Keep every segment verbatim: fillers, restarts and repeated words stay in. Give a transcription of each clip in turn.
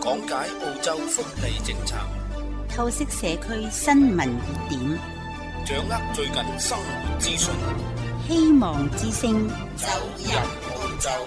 講解澳洲福利政策， 透析社區新聞熱點， 掌握最近生活資訊， 希望之聲走入澳洲。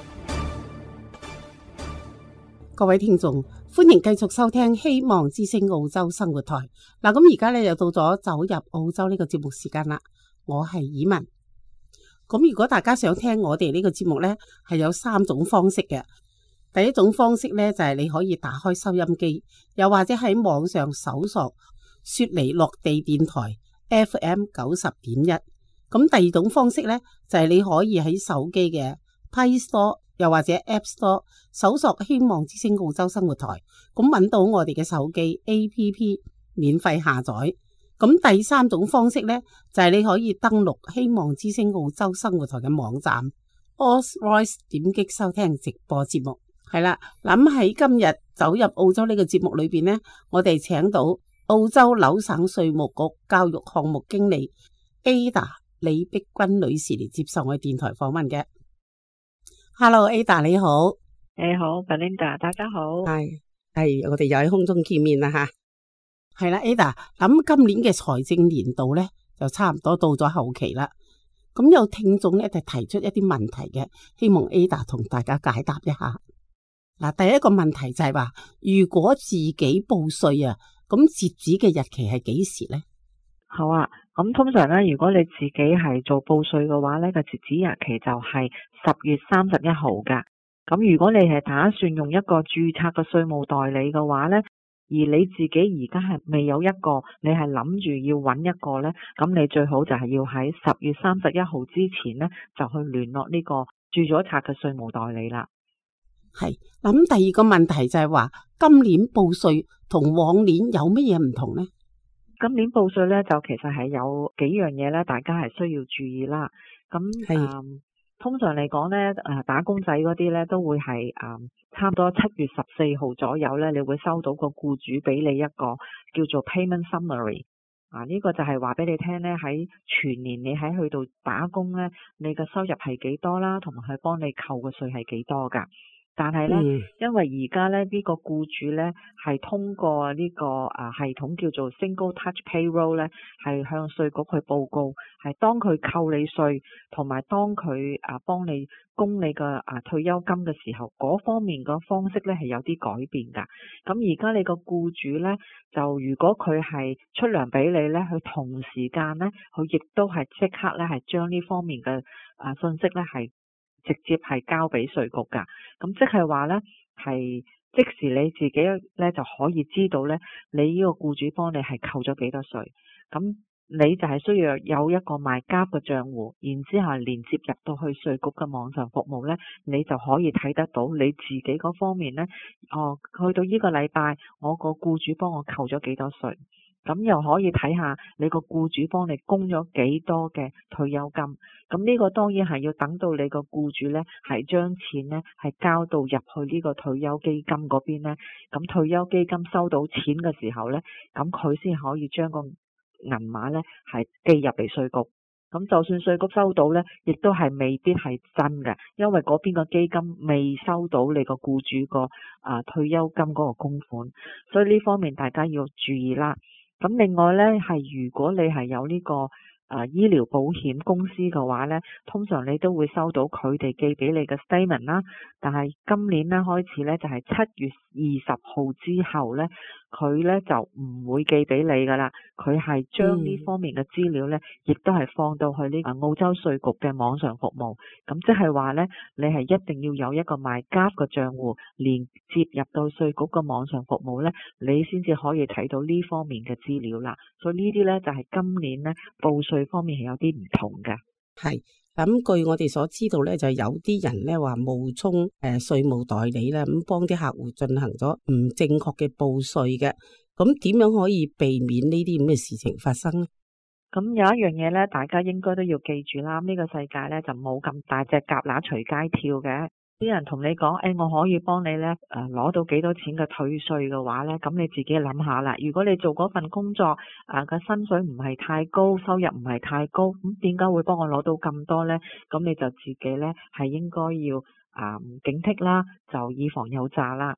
各位聽眾，歡迎繼續收聽希望之聲澳洲生活台。嗱，咁而家咧又到咗走入澳洲呢個節目時間啦。我係以文。咁如果大家想聽我哋呢個節目咧，係有三種方式嘅。第一種方式咧就係你可以打開收音機，又或者喺網上搜索雪梨落地電台 F M 九十點一。咁第二種方式咧就係你可以喺手機嘅 Play Store 又或者 App Store 搜索希望之聲澳洲生活台，咁揾到我哋嘅手機 A P P 免費下載。咁第三種方式咧就係你可以登錄希望之聲澳洲生活台嘅網站 Oz Voice 點擊收聽直播節目。係啦，諗喺今日走入澳洲呢個節目裏邊呢，我哋請到澳洲紐省稅務局教育項目經理 Ada 李碧君女士嚟接受我哋電台訪問嘅。Hello Ada 你好。 你好 Belinda 大家好。 係係我哋又喺空中見面啦吓。係啦 Ada， 諗今年嘅財政年度呢，就差唔多到咗後期啦。咁有聽眾呢，就提出一啲問題嘅，希望 Ada 同大家解答一下。嗱，第一個問題就係話，如果自己報稅啊，咁截止嘅日期係幾時呢？ 好啊，咁通常咧，如果你自己係做報稅嘅話咧，個截止日期就係十月三十一號噶。咁如果你係打算用一個註冊嘅稅務代理嘅話咧，而你自己而家係未有一個，你係諗住要揾一個咧，咁你最好就係要喺十月三十一號之前咧，就去聯絡呢個註咗冊嘅稅務代理啦。 係，咁第二個問題就係話，今年報稅同往年有乜嘢唔同呢？ 今年報稅咧，就其實係有幾樣嘢咧，大家係需要注意啦。咁誒、嗯，通常嚟講咧，誒打工仔嗰啲咧都會係誒、嗯、差唔多七月十四號左右咧，你會收到個僱主俾你一個叫做 payment summary。啊，呢、這個就係話俾你聽咧，喺全年你喺去到打工咧，你嘅收入係幾多啦，同埋係幫你扣嘅稅係幾多噶。但係咧、嗯，因為而家咧呢個僱主咧係通過呢個啊系統叫做 Single Touch Payroll 咧，係向稅局去報告，係當佢扣你稅同埋當佢啊幫你供你嘅啊退休金嘅時候，嗰方面個方式咧係有啲改變噶。咁而家你個僱主咧，就如果佢係出糧俾你咧，佢同時間咧，佢亦都係即刻咧係將呢方面嘅啊信息咧係直接係交俾稅局噶，咁即係話咧係即時你自己咧就可以知道咧，你呢個僱主幫你係扣咗幾多稅，咁你就係需要有一個 MyGov 嘅賬戶，然之後連接入到去稅局嘅網上服務咧，你就可以睇得到你自己嗰方面咧，哦，去到呢個禮拜我個僱主幫我扣咗幾多稅。咁又可以睇下你個僱主幫你供咗幾多嘅退休金，咁呢個當然係要等到你個僱主呢係將錢呢係交到入去呢個退休基金嗰邊呢，咁退休基金收到錢嘅時候呢，咁佢先可以將個銀碼呢係寄入嚟稅局。咁就算稅局收到呢，亦都係未必係真嘅，因為嗰邊個基金未收到你個僱主個啊退休金嗰個供款，所以呢方面大家要注意啦。咁另外咧，係如果你係有呢、這個誒、呃、醫療保險公司嘅話咧，通常你都會收到佢哋寄俾你嘅 statement 啦。但係今年咧開始咧，就係、是、七月二十號之後咧，佢咧就唔會寄俾你噶啦。佢係將呢方面嘅資料咧，亦都係放到去呢個澳洲稅局嘅網上服務。咁即係話咧，你係一定要有一個 MyGov 嘅賬戶連接入到稅局嘅網上服務咧，你先至可以睇到呢方面嘅資料啦。所以呢啲咧就係、是、今年咧報稅方面係有啲唔同嘅。 係。咁據我哋所知道咧，就有啲人咧話冒充誒稅務代理咧，咁幫啲客戶進行咗唔正確嘅報稅嘅。咁點樣可以避免呢啲咁嘅事情發生咧？ 咁有一樣嘢咧，大家應該都要記住啦。呢個世界咧就冇咁大隻蛤乸隨街跳嘅。啲人同你講，誒、哎，我可以幫你咧，誒、呃，攞到幾多錢嘅退稅嘅話咧，咁你自己諗下啦。如果你做嗰份工作，啊、呃，個薪水唔係太高，收入唔係太高，咁點解會幫我攞到咁多咧？咁你就自己咧係應該要啊、呃、警惕啦，就以防有詐啦。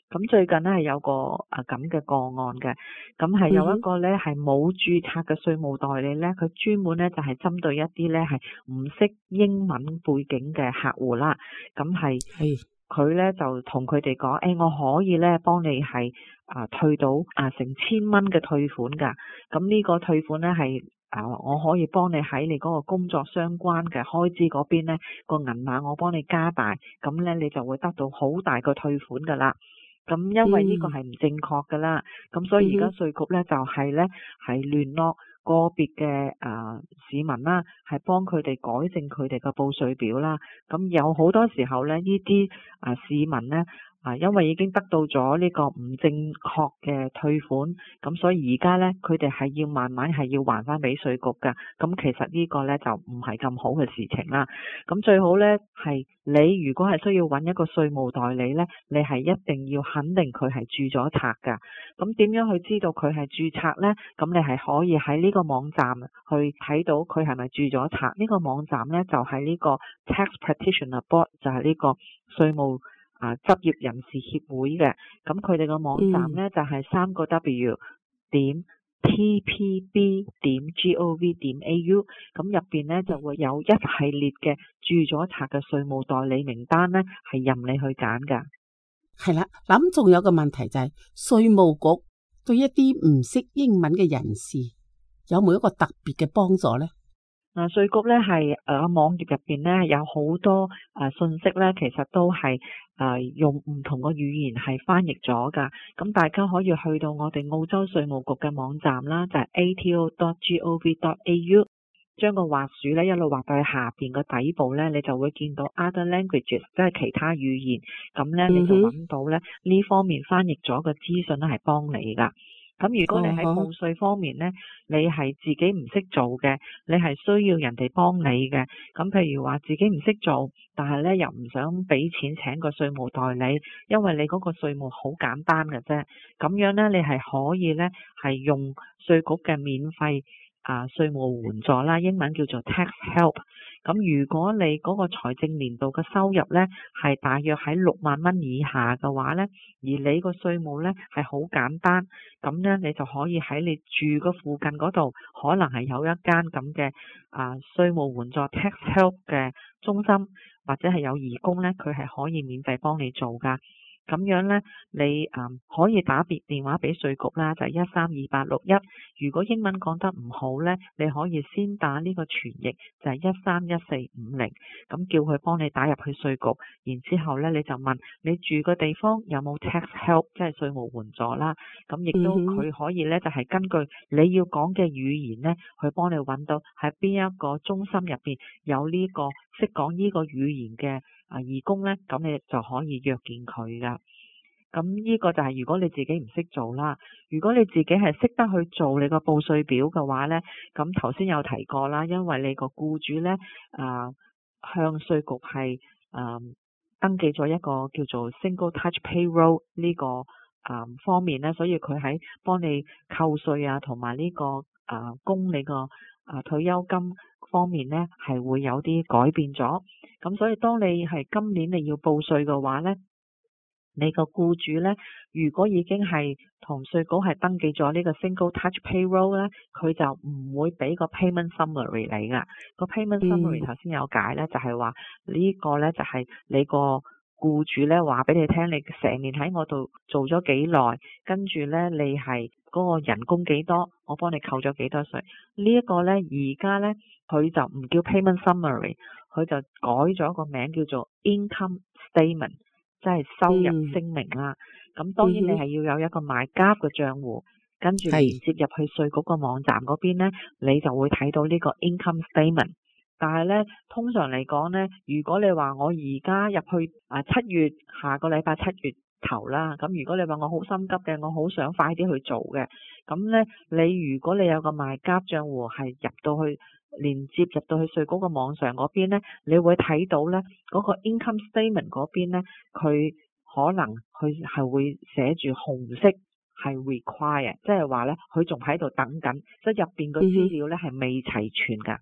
咁最近咧係有個啊咁嘅個案嘅，咁係有一個咧係冇註冊嘅稅務代理咧，佢專門咧就係針對一啲咧係唔識英文背景嘅客戶啦，咁係佢咧就同佢哋講，誒、欸、我可以咧幫你係啊退到啊成千蚊嘅退款㗎，咁呢個退款咧係啊我可以幫你喺你嗰個工作相關嘅開支嗰邊咧個銀碼我幫你加大，咁咧你就會得到好大個退款㗎啦。咁因為呢個係唔正確噶啦，咁、嗯、所以而家稅局咧就係咧係聯絡個別嘅啊市民啦，係幫佢哋改正佢哋嘅報稅表啦。咁有好多時候咧，呢啲啊市民咧啊，因為已經得到咗呢個唔正確嘅退款，咁所以而家咧佢哋係要慢慢係要還翻俾稅局噶。咁其實呢個咧就唔係咁好嘅事情啦。咁最好咧係你如果係需要揾一個稅務代理咧，你係一定要肯定佢係註咗冊噶。咁點樣去知道佢係註冊咧？咁你係可以喺呢個網站去睇到佢係咪註咗冊。呢個網站咧就係呢個 Tax Practitioner Board， 就係呢個稅務啊執業人士協會嘅。咁佢哋個網站咧、嗯、就係三個 W 點 T P B 點 gov 點 A U， 咁入邊咧就會有一系列嘅註咗冊嘅稅務代理名單咧，係任你去揀噶。 係啦，咁仲有個問題就係、是、稅務局對一啲唔識英文嘅人士有冇一個特別嘅幫助咧？ 嗱，稅局咧係誒網頁入邊咧有好多誒信息咧，其實都係誒用唔同嘅語言係翻譯咗噶。咁大家可以去到我哋澳洲稅務局嘅網站啦，就係 A T O dot gov dot A U， 將個滑鼠咧一路滑到去下邊個底部咧，你就會見到 Other Languages， 即係其他語言。咁咧你就揾到咧呢方面翻譯咗嘅資訊咧係幫你噶。咁如果你喺報稅方面咧，你係自己唔識做嘅，你係需要人哋幫你嘅。咁譬如話自己唔識做，但係咧又唔想俾錢請個稅務代理，因為你嗰個稅務好簡單嘅啫。咁樣咧，你係可以咧係用稅局嘅免費啊稅務援助啦，英文叫做 Tax Help。咁如果你嗰個財政年度嘅收入咧係大約喺六萬蚊以下嘅話咧，而你個稅務咧係好簡單，咁咧你就可以喺你住個附近嗰度，可能係有一間咁嘅啊稅務援助 Tax Help 嘅中心，或者係有義工咧，佢係可以免費幫你做噶。咁樣咧，你啊、嗯、可以打別電話俾稅局啦，就係一三二八六一。如果英文講得唔好咧，你可以先打呢個傳譯，就係一三一四五零。咁叫佢幫你打入去稅局，然之後咧你就問你住嘅地方有冇 tax help， 即係稅務援助啦。咁亦都佢可以咧就係根據你要講嘅語言咧，去幫你揾到喺邊一個中心入邊有呢個識講呢個語言嘅啊義工咧，咁你就可以約見佢噶。咁呢個就係如果你自己唔識做啦。如果你自己係識得去做你個報稅表嘅話咧，咁頭先有提過啦，因為你個僱主咧啊、呃、向稅局係啊、呃、登記咗一個叫做 Single Touch Payroll 呢個啊、呃、方面咧，所以佢喺幫你扣稅啊同埋呢個啊、呃、供你個啊、呃、退休金方面咧係會有啲改變咗。咁所以當你係今年你要報稅嘅話咧，你個僱主咧，如果已經係同稅局係登記咗呢個 Single Touch Payroll 咧，佢就唔會俾個 Payment Summary 你噶。個 Payment Summary 頭先、嗯、有解咧，就係話呢個咧就係你個僱主咧話俾你聽，你成年喺我度做咗幾耐，跟住咧你係嗰個人工幾多，我幫你扣咗幾多稅。呢一個咧而家咧佢就唔叫 Payment Summary， 佢就改咗個名叫做 Income Statement。即係收入聲明啦，咁、嗯、當然你係要有一個 MyGov 嘅賬戶，跟住連接入去稅局個網站嗰邊咧，你就會睇到呢個 income statement。但係咧，通常嚟講咧，如果你話我而家入去啊七月下個禮拜七月頭啦，咁如果你話我好心急嘅，我好想快啲去做嘅，咁咧你如果你有個 MyGov 賬戶係入到去。連接入到去稅局個網上嗰邊咧，你會睇到咧嗰個 income statement 嗰邊咧，佢可能佢係會寫住紅色係 require，即係話咧佢仲喺度等緊，即係入邊個資料咧係未齊全噶。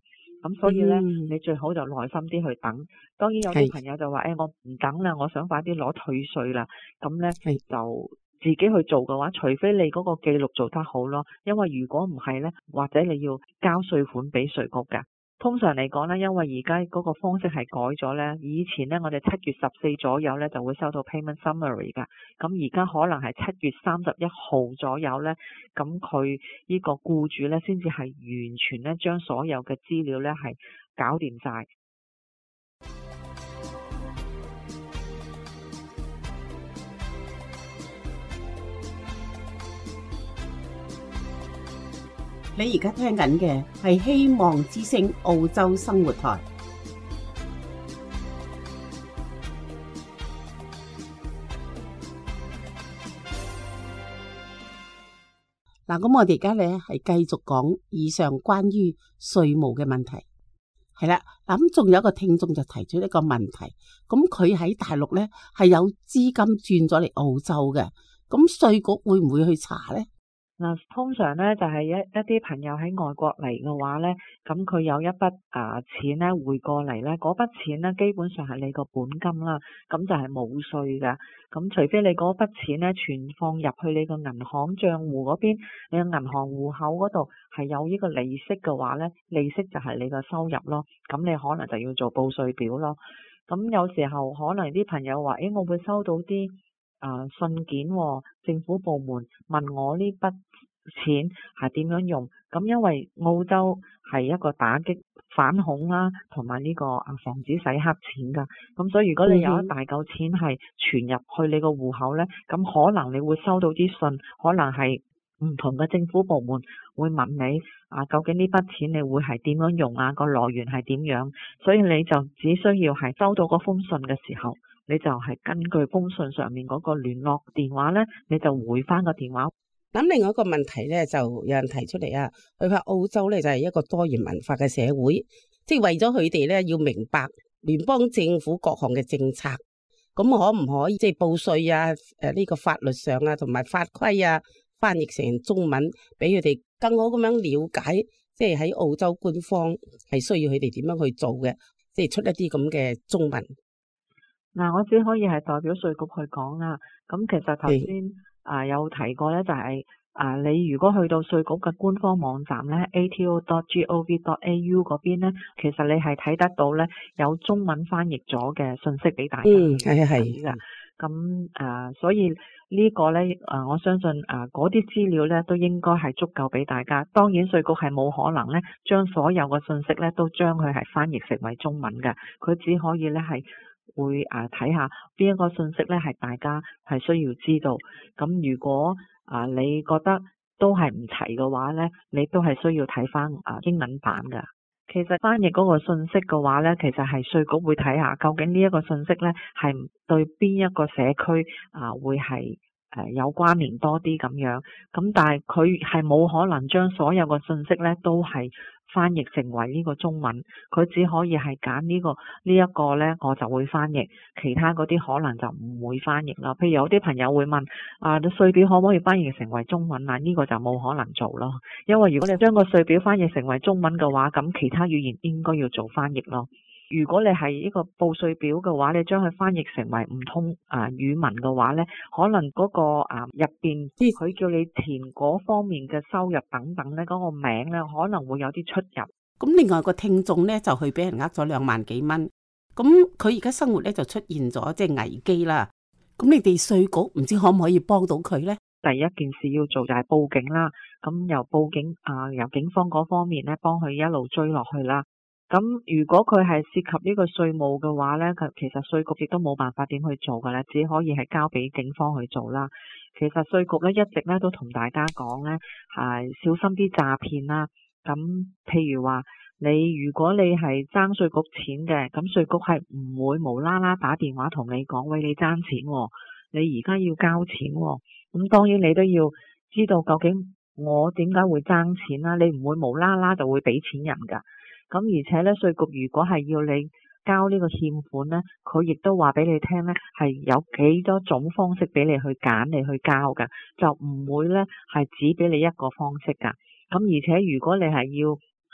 咁所以咧、 嗯、 你最好就耐心啲去等。當然有啲朋友就話誒、欸、我唔等啦，我想快啲攞退稅啦，咁咧就自己去做嘅話，除非你嗰個記錄做得好咯，因為如果唔係咧，或者你要交稅款俾稅局噶。通常嚟講咧，因為而家嗰個方式係改咗咧，以前咧我哋七月十四左右咧就會收到 payment summary 噶，咁而家可能係七月三十一號左右咧，咁佢呢個僱主咧先至係完全咧將所有嘅資料咧係搞掂晒。 你而家聽緊嘅係希望之聲澳洲生活台。嗱，咁我哋而家咧係繼續講以上關於稅務嘅問題。係啦，嗱咁仲有一個聽眾就提出一個問題，咁佢喺大陸咧係有資金轉咗嚟澳洲嘅，咁稅局會唔會去查咧？ 嗱，通常咧就係一一啲朋友喺外國嚟嘅話咧，咁佢有一筆啊錢咧匯過嚟咧，嗰筆錢咧基本上係你個本金啦，咁就係冇稅噶。咁除非你嗰筆錢咧存放入去你個銀行賬戶嗰邊，你個銀行戶口嗰度係有呢個利息嘅話咧，利息就係你個收入咯。咁你可能就要做報稅表咯。咁有時候可能啲朋友話，誒，我會收到啲啊、呃、信件、哦，政府部門問我呢筆錢係點樣用，咁因為澳洲係一個打擊反恐啦，同埋呢個啊防止洗黑錢噶，咁所以如果你有一大嚿錢係存入去你個戶口咧，咁可能你會收到啲信，可能係唔同嘅政府部門會問你啊，究竟呢筆錢你會係點樣用啊，個來源係點樣，所以你就只需要係收到嗰封信嘅時候，你就係根據封信上面嗰個聯絡電話咧，你就回翻個電話。 咁另外一個問題咧，就有人提出嚟啊，佢話澳洲咧就係一個多元文化嘅社會，即係為咗佢哋咧要明白聯邦政府各項嘅政策，咁可唔可以即係報稅啊？誒呢個法律上啊，同埋法規啊，翻譯成中文，俾佢哋更好咁樣了解，即係喺澳洲官方係需要佢哋點樣去做嘅，即係出一啲咁嘅中文。 嗱，我只可以係代表稅局去講啦。咁其實頭先啊有提過咧，就係啊你如果去到稅局嘅官方網站咧 a t o dot gov dot a u 嗰邊咧，其實你係睇得到咧有中文翻譯咗嘅信息俾大家。 嗯，係啊係噶。咁啊，所以呢個咧啊，我相信啊嗰啲資料咧都應該係足夠俾大家。當然稅局係冇可能咧將所有嘅信息咧都將佢係翻譯成為中文嘅，佢只可以咧係會啊睇下邊一個信息咧係大家係需要知道。咁如果啊你覺得都係唔齊嘅話咧，你都係需要睇翻啊英文版噶。其實翻譯嗰個信息嘅話咧，其實係稅局會睇下究竟呢一個信息咧係對邊一個社區啊會係誒有關聯多啲咁樣。咁但係佢係冇可能將所有嘅信息咧都係翻譯成為呢個中文，佢只可以係揀呢個呢一個咧，我就會翻譯，其他嗰啲可能就唔會翻譯啦。譬如有啲朋友會問啊，稅表可唔可以翻譯成為中文啊？呢個就冇可能做咯，因為如果你將個稅表翻譯成為中文嘅話，咁其他語言應該要做翻譯咯。如果你係一個報稅表嘅話，你將佢翻譯成為唔通啊語文嘅話咧，可能嗰個啊入邊佢叫你填嗰方面嘅收入等等咧，嗰個名咧可能會有啲出入。 咁另外個聽眾咧就去俾人呃咗兩萬幾蚊，咁佢而家生活咧就出現咗即係危機啦。咁你哋稅局唔知可唔可以幫到佢咧？ 第一件事要做就係報警啦，咁由報警啊由警方嗰方面咧幫佢一路追落去啦。咁如果佢係涉及呢個稅務嘅話咧，佢其實稅局亦都冇辦法點去做㗎啦，只可以係交俾警方去做啦。其實稅局咧一直咧都同大家講咧，係小心啲詐騙啦。咁譬如話你如果你係爭稅局錢嘅，咁稅局係唔會無啦啦打電話同你講，喂，你爭錢喎，你而家要交錢喎。咁當然你都要知道究竟我點解會爭錢啦，你唔會無啦啦就會俾錢人㗎。咁而且咧，稅局如果係要你交呢個欠款咧，佢亦都話俾你聽咧，係有幾多種方式俾你去揀，你去交㗎，就唔會咧係只俾你一個方式㗎。咁而且如果你係要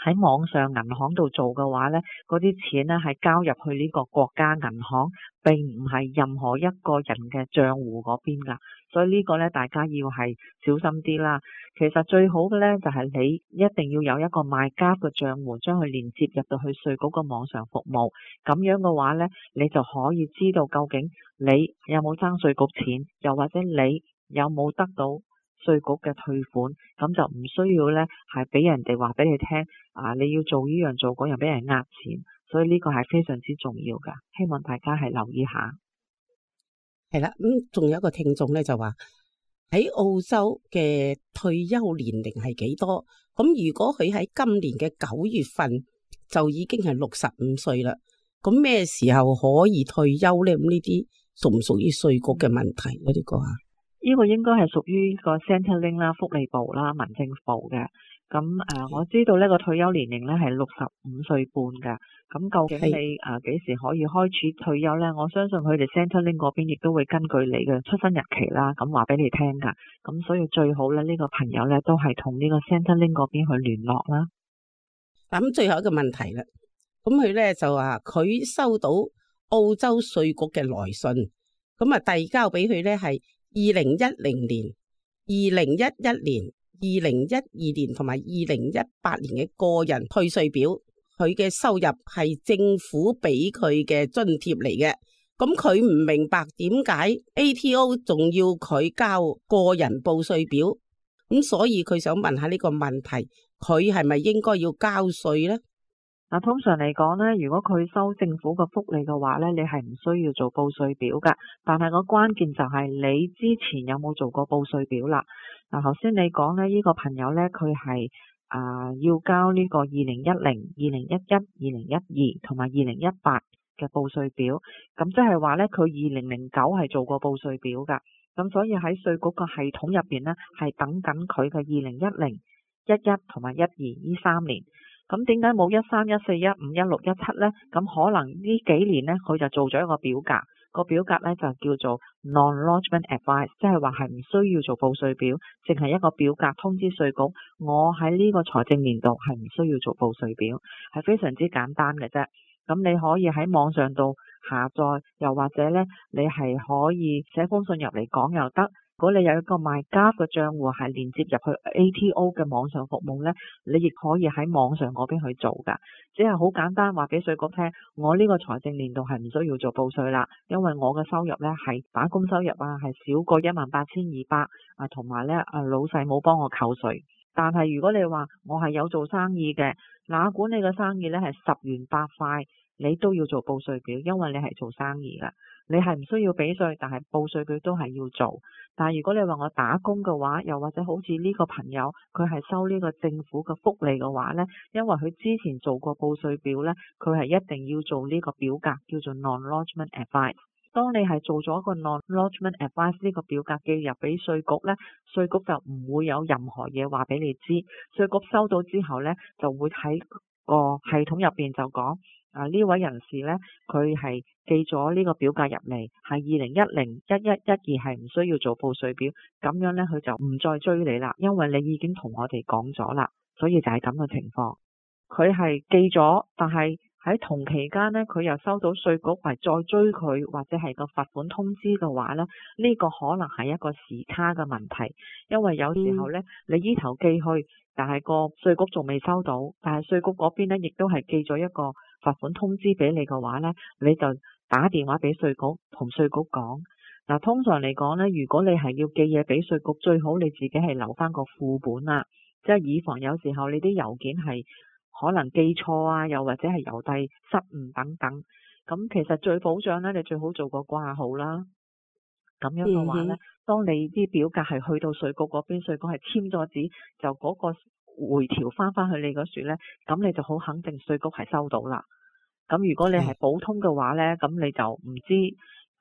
喺網上銀行度做嘅話呢，嗰啲錢呢係交入去呢個國家銀行，並唔係任何一個人嘅賬戶嗰邊噶。所以呢個呢，大家要係小心啲啦。其實最好嘅呢，就係你一定要有一個 MyGov 嘅賬戶，將佢連接入到去稅局嘅網上服務。咁樣嘅話呢，你就可以知道究竟你有冇爭稅局錢，又或者你有冇得到稅局嘅退款，咁就唔需要呢係俾人哋話俾你聽啊，你要做呢樣做嗰樣俾人呃錢，所以呢個係非常之重要噶，希望大家係留意下。 係啦，咁仲有一個聽眾呢就話喺澳洲嘅退休年齡係幾多？咁如果佢喺今年嘅九月份就已經係六十五歲啦，咁咩時候可以退休呢？咁呢啲屬唔屬於稅局嘅問題呢？呢個啊？ 呢個應該係屬於個 Centrelink 啦、福利部啦、民政部嘅。咁誒、呃，我知道呢個退休年齡咧係六十五歲半嘅。咁究竟你誒幾時可以開始退休呢？我相信佢哋 Centrelink 嗰邊亦都會根據你嘅出生日期啦，咁話俾你聽噶。咁所以最好咧，呢、呢個朋友咧都係同呢個 Centrelink 嗰邊去聯絡啦。 咁最後一個問題啦，咁佢咧就話佢收到澳洲稅局嘅來信，咁啊遞交俾佢咧係二零一零年、二零一一年、二零一二年同埋二零一八年嘅個人退稅表，佢嘅收入係政府俾佢嘅津貼嚟嘅。咁佢唔明白點解 A T O 仲要佢交個人報稅表，咁所以佢想問下呢個問題，佢係咪應該要交稅呢？ 嗱，通常嚟講咧，如果佢收政府嘅福利嘅話咧，你係唔需要做報稅表噶。但係個關鍵就係你之前有冇做過報稅表啦。嗱，頭先你講咧，呢個朋友咧，佢係啊要交呢個二零一零、二零一一、二零一二同埋二零一八嘅報稅表。咁即係話咧，佢二零零九係做過報稅表噶。咁所以喺稅局個系統入邊咧，係等緊佢嘅二零一零、一一同埋一二呢三年。咁點解冇一三、一四、一五、一六、一七呢？咁可能呢幾年呢，佢就做咗一個表格，個表格呢就叫做 Non-Lodgement Advice， 即係話係唔需要做報稅表，淨係一個表格通知稅局，我喺呢個財政年度係唔需要做報稅表，係非常之簡單嘅啫。咁你可以喺網上度下載，又或者呢，你係可以寫封信入嚟講又得。如果你有一個 MyGov 嘅賬戶係連接入去 A T O 嘅網上服務呢，你亦可以喺網上嗰邊去做噶。只係好簡單話俾稅局聽，我呢個財政年度係唔需要做報稅啦，因為我嘅收入呢係打工收入啊，係少過一萬八千二百啊，同埋呢啊老細冇幫我扣稅。但係如果你話我係有做生意嘅，哪管你嘅生意呢係十元八塊，你都要做報稅表，因為你係做生意噶。你係唔需要俾稅，但係報稅佢都係要做。但係如果你話我打工嘅話，又或者好似呢個朋友佢係收呢個政府嘅福利嘅話呢，因為佢之前做過報稅表呢，佢係一定要做呢個表格叫做 Non-Lodgement Advice。當你係做咗一個 Non-Lodgement Advice 呢個表格寄入俾稅局呢，稅局就唔會有任何嘢話俾你知。稅局收到之後呢，就會喺個系統入邊就講啊，呢位人士呢，佢係寄咗呢個表格入嚟，係二零一零、一一、一二係唔需要做報稅表，咁樣呢，佢就唔再追你啦，因為你已經同我哋講咗啦，所以就係咁嘅情況。佢係寄咗，但係喺同期間呢，佢又收到稅局係再追佢，或者係個罰款通知嘅話呢，呢個可能係一個時差嘅問題，因為有時候呢，你依頭寄去，但係個稅局仲未收到，但係稅局嗰邊呢，亦都係寄咗一個罰款通知俾你嘅話呢，你就打電話俾稅局同稅局講。嗱，通常嚟講呢，如果你係要寄嘢俾稅局，最好你自己係留翻個副本啦，即係以防有時候你啲郵件係可能記錯啊，又或者係郵遞失誤等等。咁其實最保障呢，你最好做個掛號啦。咁樣嘅話呢，嗯、當你啲表格係去到稅局嗰邊，稅局係簽咗紙，就嗰個回條翻翻去你嗰處呢，咁你就好肯定稅局係收到啦。咁如果你係普通嘅話呢，咁你就唔知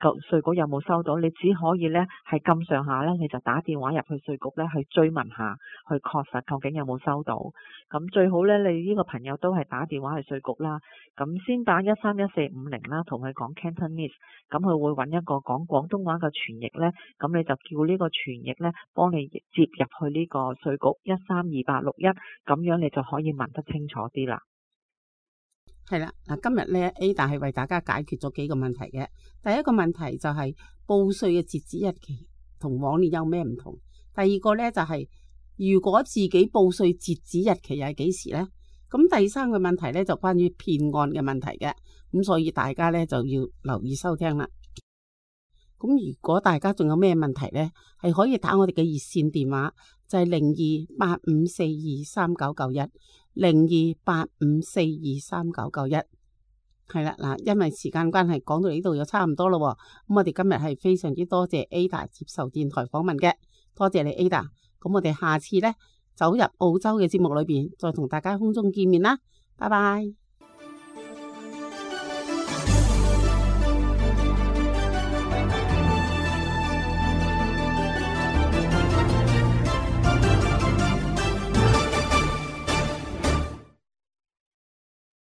個稅局有冇收到，你只可以咧係咁上下咧，你就打電話入去稅局咧去追問下，去確實究竟有冇收到。咁最好咧，你呢個朋友都係打電話去稅局啦。咁先打一三一四五零啦，同佢講 Cantonese， 咁佢會揾一個講廣東話嘅傳譯咧，咁你就叫呢個傳譯咧幫你接入去呢個稅局一三二八六一，咁樣你就可以問得清楚啲啦。 係啦，嗱，今日咧 Ada 係為大家解決咗幾個問題嘅。第一個問題就係報稅嘅截止日期同往年有咩唔同？第二個咧就係如果自己報稅截止日期又係幾時咧？咁第三個問題咧就關於騙案嘅問題嘅，咁所以大家咧就要留意收聽啦。咁如果大家仲有咩問題咧，係可以打我哋嘅熱線電話，就係零二八五四二三九九一。零二八五四二三九九一，係啦嗱，因為時間關係，講到呢度就差唔多咯。咁我哋今日係非常之多謝 Ada 接受電台訪問嘅，多謝你 Ada。咁我哋下次呢，走入澳洲嘅節目裏邊，再同大家空中見面啦，拜拜。